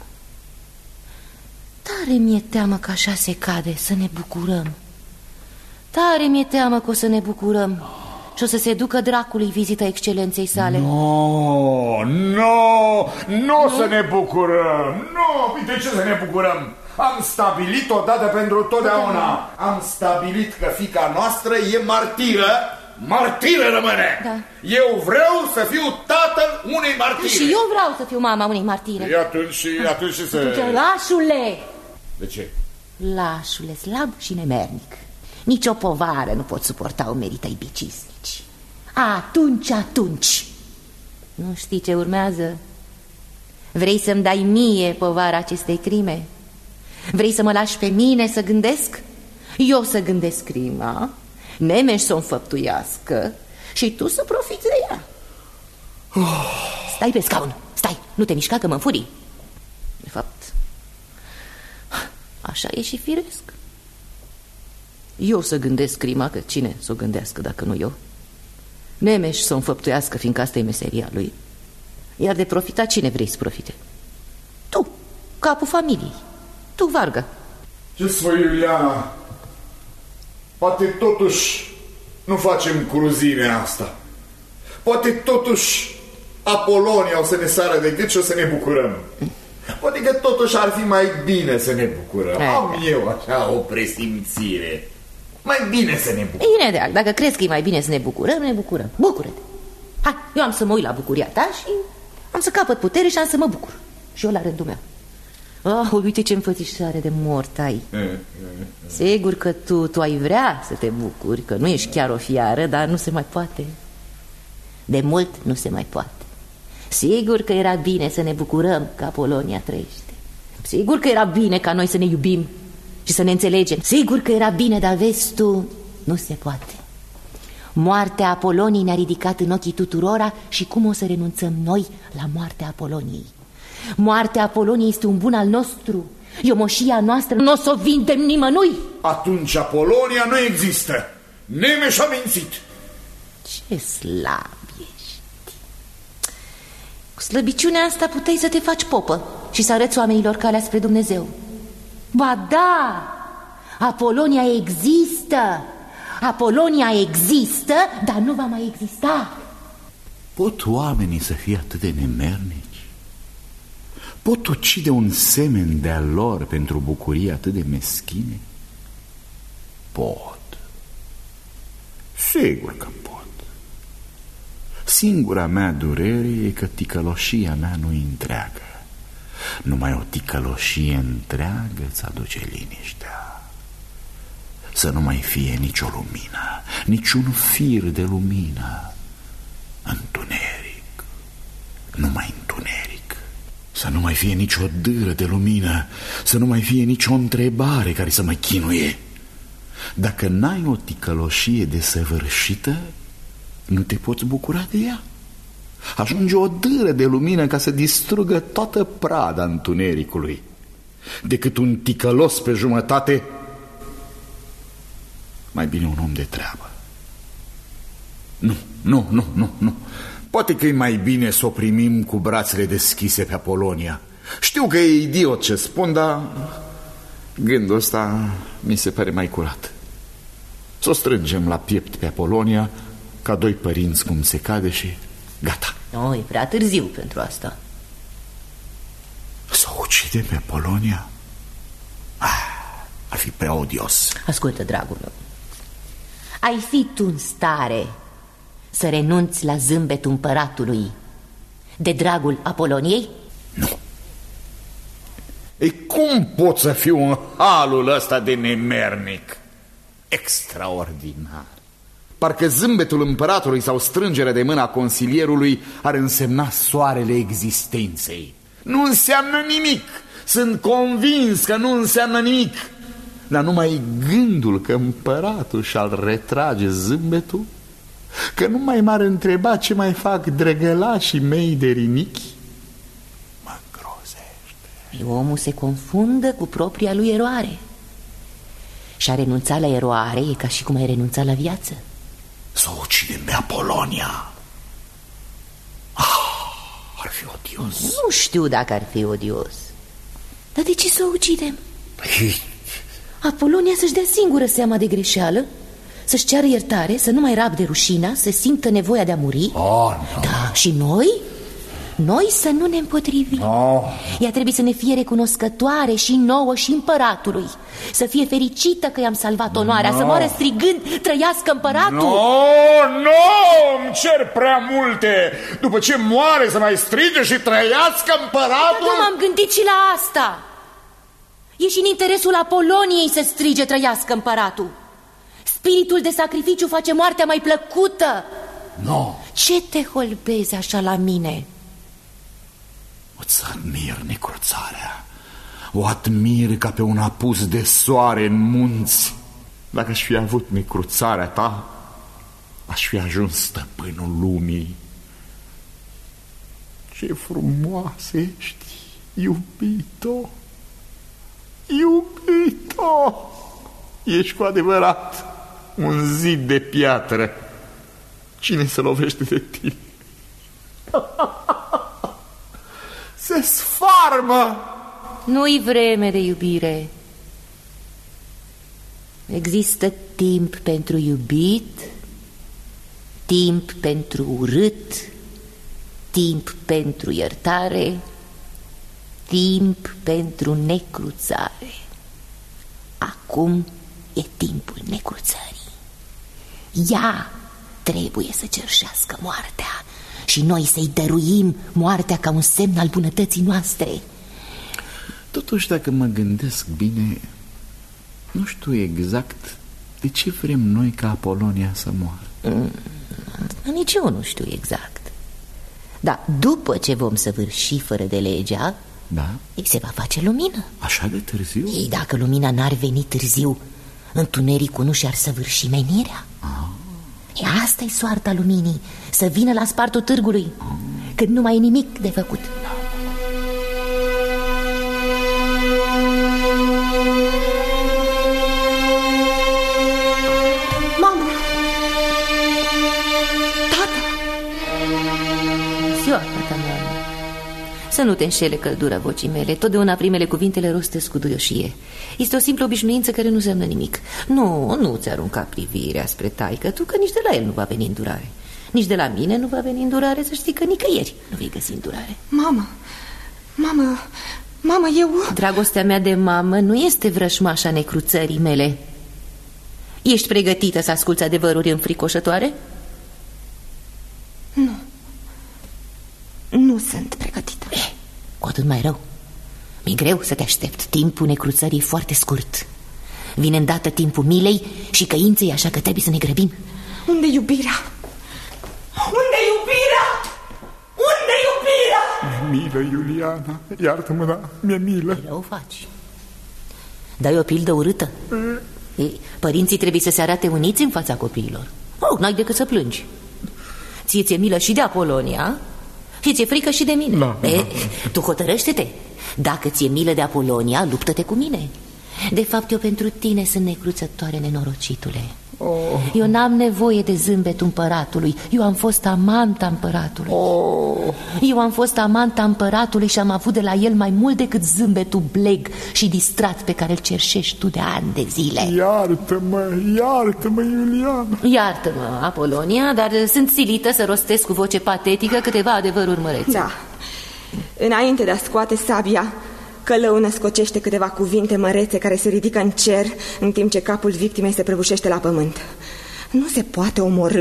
Speaker 4: Tare mi-e teamă că așa se cade, să ne bucurăm. Tare mi-e teamă că o să ne bucurăm și o să se ducă dracului vizita excelenței sale.
Speaker 5: Nu să ne bucurăm. Uite ce să ne bucurăm. Am stabilit odată pentru totdeauna. Am stabilit că fiica noastră e martiră. Martiră rămâne. Da. Eu vreau să fiu tatăl unei martire.
Speaker 4: Și eu vreau să fiu mama unei martire.
Speaker 5: Atunci ce să...
Speaker 4: Lașule!
Speaker 5: De ce?
Speaker 4: Lașule, slab și nemernic. Nici o povară nu pot suporta umerii tăi bicisnici. Atunci nu știi ce urmează? Vrei să-mi dai mie povara acestei crime? Vrei să mă lași pe mine să gândesc? Eu să gândesc crima, Nemeș să o înfăptuiască și tu să profiți de ea. Stai pe scaun, stai, nu te mișca că mă înfurii. De fapt, așa e și firesc. Eu să gândesc crima, că cine să o gândească dacă nu eu? Nemeș să o înfăptuiască, fiindcă asta e meseria lui. Iar de profita cine vrei să profite? Tu, capul familiei. Tu, Varga.
Speaker 5: Ce spui, Iuliana? Poate totuși nu facem cruzimea asta. Poate totuși Apolonia o să ne sară de gât și o să ne bucurăm. Poate că totuși ar fi mai bine să ne bucurăm. Am eu așa o presimțire. Mai bine să ne bucurăm.
Speaker 4: Bine, dacă crezi că e mai bine să ne bucurăm, ne bucurăm. Bucură-te. Hai, eu am să mă uit la bucuria ta și am să capăt putere și am să mă bucur. Și eu la rândul meu. Uite ce înfățișare de mort ai. Sigur că tu ai vrea să te bucuri, că nu ești chiar o fiară, dar nu se mai poate. De mult nu se mai poate. Sigur că era bine să ne bucurăm că Apolonia trăiește. Sigur că era bine ca noi să ne iubim și să ne înțelegem. Sigur că era bine, dar vezi tu, nu se poate. Moartea Apoloniei ne-a ridicat în ochii tuturora și cum o să renunțăm noi la moartea Apoloniei? Moartea Apoloniei este un bun al nostru. E o moșia noastră, nu o să o vindem nimănui.
Speaker 5: Atunci Apolonia nu există. Nemeș a mințit.
Speaker 4: Ce slab ești. Cu slăbiciunea asta puteai să te faci popă și să arăți oamenilor calea spre Dumnezeu. Ba da, Apolonia există. Apolonia există, dar nu va mai exista.
Speaker 2: Pot oamenii să fie atât de nemernici? Pot ucide un semen de-a lor pentru bucurii atât de meschine? Pot. Sigur că pot. Singura mea durere e că ticăloșia mea nu-i întreagă. Numai o ticăloșie întreagă îți aduce liniștea. Să nu mai fie nicio lumină, niciun fir de lumină. Întuneric, numai întuneric. Să nu mai fie nicio dâră de lumină, să nu mai fie nicio întrebare care să mă chinuie. Dacă n-ai o ticăloșie desăvârșită, nu te poți bucura de ea. Ajunge o dâră de lumină ca să distrugă toată prada întunericului. Decât un ticălos pe jumătate, mai bine un om de treabă. Nu. Poate că e mai bine să o primim cu brațele deschise pe Apolonia. Știu că e idiot ce spun, dar gândul ăsta mi se pare mai curat. Să o strângem la piept pe Apolonia ca doi părinți cum se cade și gata.
Speaker 4: Nu, e prea târziu pentru asta.
Speaker 2: Să o ucide pe Apolonia? Ar fi prea odios.
Speaker 4: Ascultă, dragul meu, ai fi tu în stare să renunți la zâmbetul împăratului de dragul Apoloniei?
Speaker 5: Nu. Ei, cum pot să fiu în halul ăsta de nemernic? Extraordinar. Parcă zâmbetul împăratului sau strângerea de mâna consilierului ar însemna soarele existenței. Nu înseamnă nimic. Sunt convins că nu înseamnă nimic. Dar numai gândul că împăratul și-al retrage zâmbetul, că nu mai m-ar întreba ce mai fac dregălașii mei de rinichi, mă îngrozește.
Speaker 4: Omul se confundă cu propria lui eroare. Și a renunțat la eroare e ca și cum ai renunțat la viață.
Speaker 5: Să o ucidem pe Apolonia. Ar fi odios.
Speaker 4: Nu știu dacă ar fi odios. Dar de ce să o ucidem? Apolonia să-și dea singură seama de greșeală, să-și ceară iertare, să nu mai rabde rușina, să simtă nevoia de a muri.
Speaker 5: No.
Speaker 4: Da, și noi să nu ne împotrivim. Ea trebuie să ne fie recunoscătoare și nouă și împăratului, să fie fericită că i-am salvat onoarea, să moară strigând, trăiască împăratul.
Speaker 5: Nu, îmi cer prea multe. După ce moare să mai strige și trăiască împăratul?
Speaker 4: Dar m-am gândit și la asta. E și în interesul Apoloniei să strige trăiască împăratul. Spiritul de sacrificiu face moartea mai plăcută.
Speaker 5: Nu.
Speaker 4: Ce te holbezi așa la mine?
Speaker 5: Îți admir necruțarea. O admir ca pe un apus de soare în munți. Dacă aș fi avut necruțarea ta, aș fi ajuns stăpânul lumii. Ce frumoasă ești, iubito. Iubito, ești cu adevărat un zid de piatră. Cine se lovește de tine? Se sfarmă.
Speaker 4: Nu-i vreme de iubire. Există timp pentru iubit, timp pentru urât, timp pentru iertare, timp pentru necruțare. Acum e timpul necruțării. Ea trebuie să cerșească moartea și noi să-i dăruim moartea ca un semn al bunătății noastre.
Speaker 3: Totuși, dacă mă gândesc bine, nu știu exact de ce vrem noi ca Apolonia să moară.
Speaker 4: Nici eu nu știu exact. Dar după ce vom săvârși fără de legea,
Speaker 3: da?
Speaker 4: Se va face lumină.
Speaker 3: Așa de târziu?
Speaker 4: Ei, dacă lumina n-ar veni târziu, întunericul nu și-ar săvârși menirea. E, asta e soarta luminii, să vină la spartul târgului, când nu mai e nimic de făcut.
Speaker 6: Mamă! Tată!
Speaker 4: Ziua, tata mea. Să nu te înșele căldura vocii mele. Totdeauna primele cuvintele rostesc cu duioșie. Este o simplă obișnuință care nu înseamnă nimic. Nu ți arunca privirea spre taică tu, că nici de la el nu va veni îndurare. Nici de la mine nu va veni îndurare. Să știi că nicăieri nu vei găsi îndurare.
Speaker 6: Mamă, eu...
Speaker 4: Dragostea mea de mamă nu este vrășmașa necruțării mele. Ești pregătită să asculți adevăruri înfricoșătoare?
Speaker 6: Nu sunt pregătită.
Speaker 4: Cu atât mai rău. Mi-e greu să te aștept. Timpul necruțării e foarte scurt. Vine îndată timpul milei și căinței, așa că trebuie să ne grăbim.
Speaker 6: Unde iubirea? Unde iubirea? Unde iubirea?
Speaker 3: Mi-e milă, Iuliana. Iartă-mă, da, mi-e milă.
Speaker 4: O faci. Dai o pildă urâtă? Părinții trebuie să se arate uniți în fața copiilor. N-ai decât să plângi. Ție milă și de Apolonia și ți-e frică și de mine.
Speaker 3: Da.
Speaker 4: Tu hotărăște-te. Dacă ți-e milă de Apolonia, luptă-te cu mine. De fapt, eu pentru tine sunt necruțătoare, nenorocitule. Eu n-am nevoie de zâmbetul împăratului. Eu am fost amanta împăratului. Eu am fost amanta împăratului și am avut de la el mai mult decât zâmbetul bleg și distrat pe care îl cerșești tu de ani de zile.
Speaker 3: Iartă-mă, Iuliana.
Speaker 4: Iartă-mă, Apolonia, dar sunt silită să rostesc cu voce patetică câteva adevăruri mărețe.
Speaker 6: Da. Înainte de a scoate sabia, Călău născocește câteva cuvinte mărețe care se ridică în cer, în timp ce capul victimei se prăbușește la pământ. Nu se poate omorî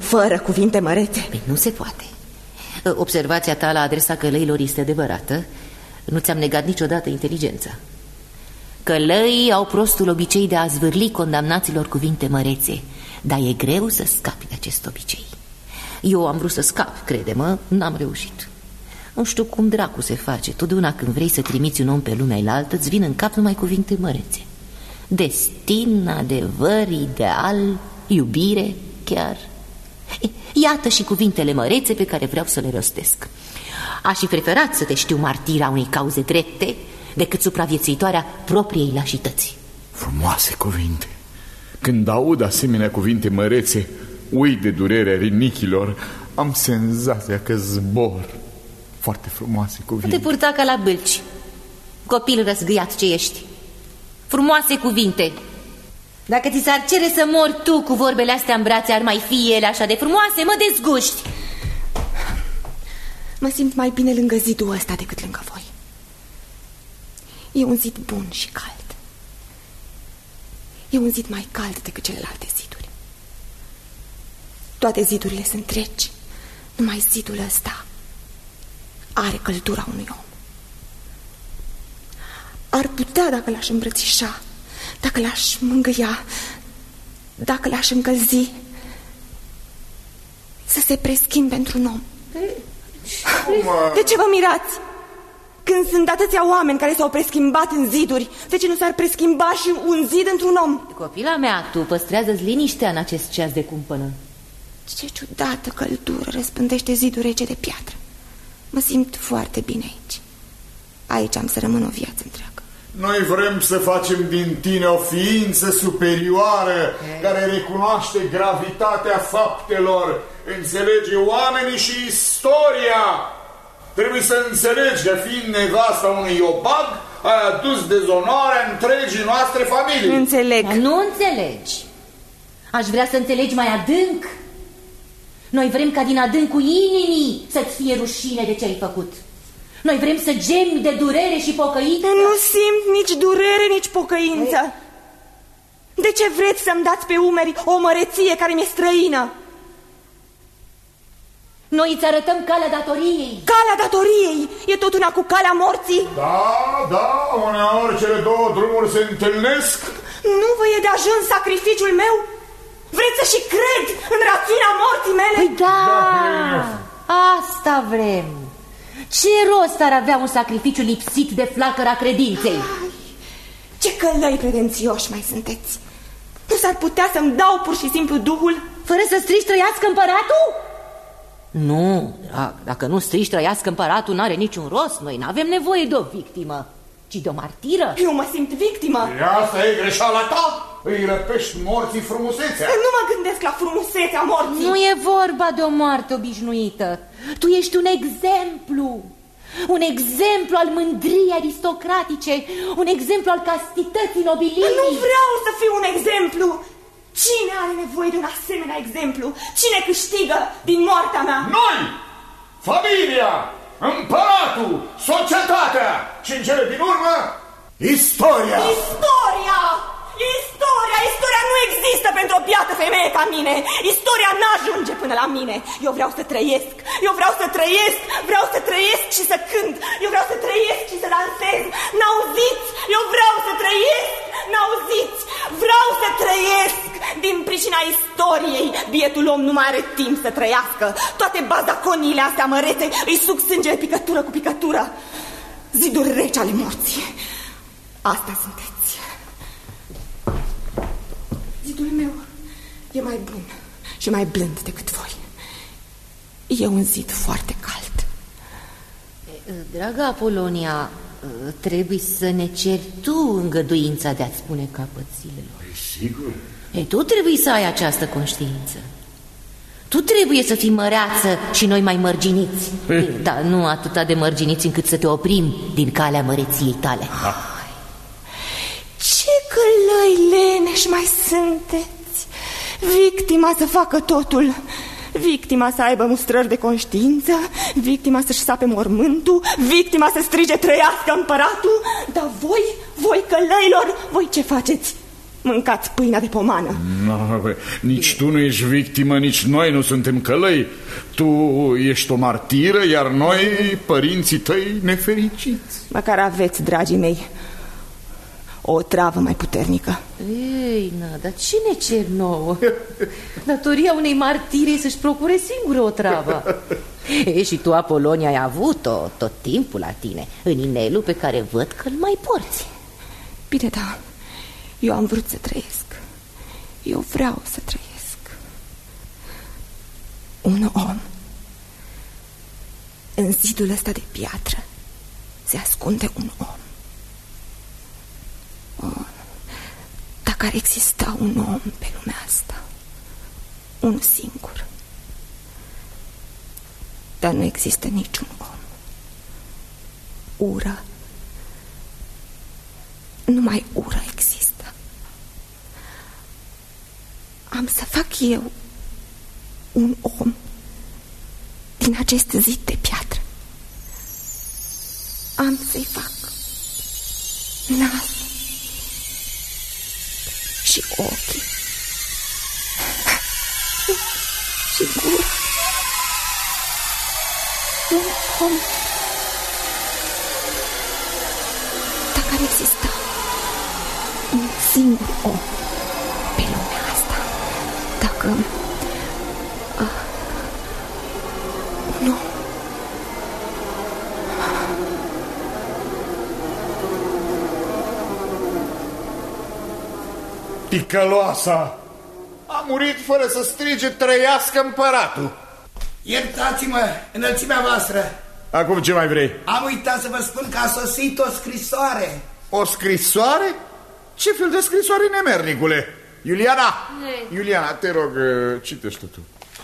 Speaker 6: fără cuvinte mărețe.
Speaker 4: Păi nu se poate. Observația ta la adresa călăilor este adevărată. Nu ți-am negat niciodată inteligența. Călăii au prostul obicei de a zvârli condamnaților cuvinte mărețe, dar e greu să scapi de acest obicei. Eu am vrut să scap, crede-mă, n-am reușit. Nu știu cum dracu se face. Totdeauna când vrei să trimiți un om pe lumea ailaltă, îți vin în cap numai cuvinte mărețe. Destin, adevăr, ideal, iubire, chiar. Iată și cuvintele mărețe pe care vreau să le rostesc. Aș fi preferat să te știu martira unei cauze drepte decât supraviețuitoarea propriei lașități.
Speaker 3: Frumoase cuvinte. Când aud asemenea cuvinte mărețe, uit de durerea rinichilor. Am senzația că zbor. Foarte frumoase cuvinte.
Speaker 4: Te purta ca la bâlci, copil răzgâiat ce ești. Frumoase cuvinte. Dacă ți s-ar cere să mori tu cu vorbele astea în brațe, ar mai fi ele așa de frumoase? Mă dezguști.
Speaker 6: Mă simt mai bine lângă zidul ăsta decât lângă voi. E un zid bun și cald. E un zid mai cald decât celelalte ziduri. Toate zidurile sunt reci. Numai zidul ăsta are căldura unui om. Ar putea, dacă l-aș îmbrățișa, dacă l-aș mângâia, dacă l-aș încălzi, să se preschimbe într-un om. De ce vă mirați? Când sunt atâția oameni care s-au preschimbat în ziduri, de ce nu s-ar preschimba și un zid într-un om?
Speaker 4: Copila mea, tu păstrează-ți liniștea în acest ceas de cumpănă.
Speaker 6: Ce ciudată căldură răspândește zidul rece de piatră. Mă simt foarte bine aici. Aici am să rămân o viață întreagă.
Speaker 3: Noi vrem să facem din tine o ființă superioară care recunoaște gravitatea faptelor, înțelege oamenii și istoria. Trebuie să înțelegi că fiind nevasta unui iobag, ai adus dezonoarea întregii noastre familii.
Speaker 6: Înțeleg.
Speaker 4: Dar nu înțelegi. Aș vrea să înțelegi mai adânc. Noi vrem ca din adâncul inimii să-ți fie rușine de ce ai făcut. Noi vrem să gemi de durere și pocăință.
Speaker 6: Nu simt nici durere, nici pocăință. De ce vreți să-mi dați pe umeri o măreție care mi-e străină?
Speaker 4: Noi îți arătăm calea datoriei.
Speaker 6: Calea datoriei e tot una cu calea morții.
Speaker 3: Da, uneori cele două drumuri se întâlnesc.
Speaker 6: Nu vă e de ajuns sacrificiul meu? Vreți să și cred în rațiunea morții mele?
Speaker 4: Păi da, asta vrem. Ce rost ar avea un sacrificiu lipsit de flacăra credinței?
Speaker 6: Ai, ce călăi pretențioși mai sunteți. Nu s-ar putea să-mi dau pur și simplu Duhul?
Speaker 4: Fără să strici trăiască împăratul? Nu, dacă nu strici trăiască împăratul, n-are niciun rost. Noi n-avem nevoie de o victimă, ci de o martiră.
Speaker 6: Eu mă simt victimă.
Speaker 3: Asta e greșeala ta. Îi răpești morții frumusețea.
Speaker 6: Nu mă gândesc la frumusețea morții.
Speaker 4: Nu e vorba de o moarte obișnuită. Tu ești un exemplu. Un exemplu al mândriei aristocratice. Un exemplu al castității nobilimii.
Speaker 6: Nu vreau să fiu un exemplu. Cine are nevoie de un asemenea exemplu? Cine câștigă din moartea mea?
Speaker 3: Noi! Familia! Împăratul! Societatea! Și în cele din urmă, istoria!
Speaker 6: Istoria! Istoria nu există pentru o biată femeie ca mine. Istoria n-ajunge până la mine. Eu vreau să trăiesc. Vreau să trăiesc și să cânt. Eu vreau să trăiesc și să dansez. N-auziți? Eu vreau să trăiesc. N-auziți? Vreau să trăiesc. Din pricina istoriei, bietul om nu mai are timp să trăiască. Toate bazaconiile astea mărețe îi suc sângele picătură cu picătură. Ziduri reci ale morții. Asta sunteți. Zidul meu e mai bun și mai blând decât voi. E un zid foarte cald.
Speaker 4: Dragă Apolonia, trebuie să ne ceri tu îngăduința de a-ți spune capăt zilelor.
Speaker 3: Sigur.
Speaker 4: Tu trebuie să ai această conștiință. Tu trebuie să fii măreață și noi mai mărginiți. Dar nu atâta de mărginiți încât să te oprim din calea măreției tale.
Speaker 6: Ce călăi leneși mai sunteți. Victima să facă totul. Victima să aibă mustrări de conștiință. Victima să-și sape mormântul. Victima să strige trăiască împăratul. Dar voi călăilor, voi ce faceți? Mâncați pâinea de pomană.
Speaker 3: No, nici tu nu ești victimă, nici noi nu suntem călăi. Tu ești o martiră, iar noi, părinții tăi, nefericiți.
Speaker 6: Măcar aveți, dragii mei, o travă mai puternică.
Speaker 4: Ei, dar ce ne cer nouă? Datoria unei martire e să-și procure singură o travă. E, și tu, Apolonia, ai avut-o tot timpul la tine, în inelul pe care văd că-l mai porți.
Speaker 6: Bine, da, eu am vrut să trăiesc. Eu vreau să trăiesc. Un om. În zidul ăsta de piatră se ascunde un om. Dacă ar exista un om pe lumea asta, unul singur. Dar nu există niciun om. Ură. Numai ură există. Am să fac eu un om din acest zid de piatră. Am să-i fac nas și ochii și gura. Un om. Dacă ar exista un singur om pe lumea asta, dacă un om.
Speaker 5: Ticăloasa a murit fără să strige trăiască împăratul.
Speaker 2: Iertați-mă, înălțimea voastră.
Speaker 3: Acum ce mai vrei?
Speaker 2: Am uitat să vă spun că a sosit o scrisoare.
Speaker 5: O scrisoare? Ce fel de scrisoare, nemernicule? Iuliana, Iuliana, te rog, citește tu.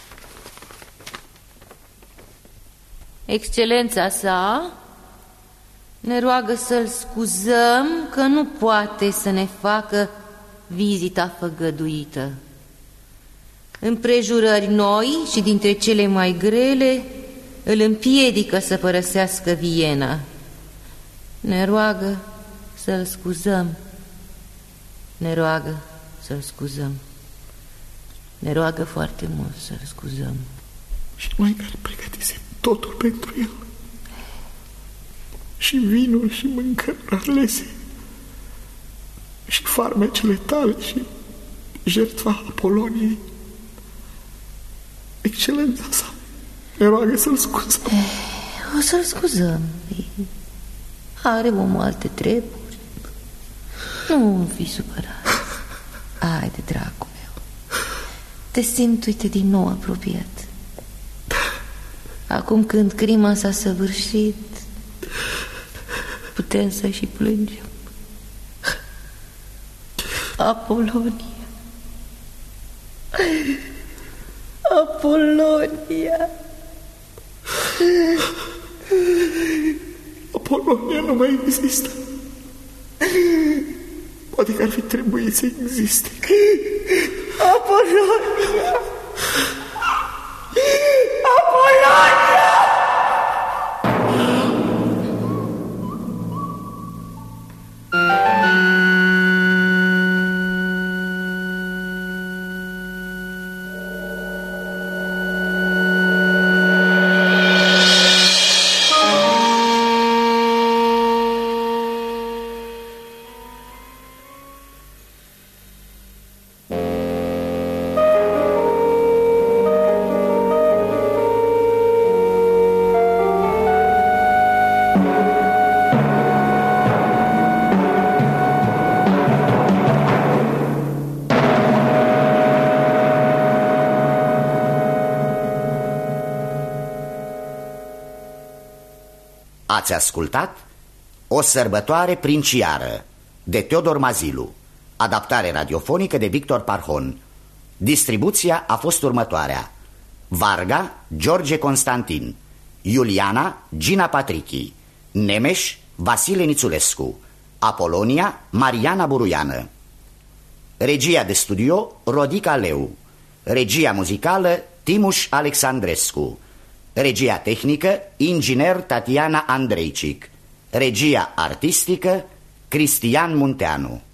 Speaker 4: Excelența sa ne roagă să-l scuzăm că nu poate să ne facă vizita făgăduită. Împrejurări noi și dintre cele mai grele îl împiedică să părăsească Viena. Ne roagă să-l scuzăm. Ne roagă să-l scuzăm. Ne roagă foarte mult să-l scuzăm.
Speaker 3: Și noi care pregătisem totul pentru el. Și vinul și mâncăruri alese. Și farmecele tale și jertfa Apoloniei. Excelența sa ne roagă să-l scuzăm.
Speaker 4: O să-l scuzăm. Are omul alte treburi. Nu fi supărat. Haide, dragul meu. Te simt, uite, din nou apropiat. Acum când crima s-a săvârșit, putem să și plângem. Apolonia. Apolonia.
Speaker 3: Apolonia nu mai există. Poate că ar fi trebuit să existe.
Speaker 6: Apolonia. Apolonia.
Speaker 1: Ați ascultat O sărbătoare princiară de Teodor Mazilu, adaptare radiofonică de Victor Parhon. Distribuția a fost următoarea: Varga, George Constantin; Iuliana, Gina Patrichi; Nemeș, Vasile Nițulescu; Apolonia, Mariana Buruiană. Regia de studio, Rodica Leu. Regia muzicală, Timuș Alexandrescu. Regia tehnică, inginer Tatiana Andreicic. Regia artistică, Cristian Munteanu.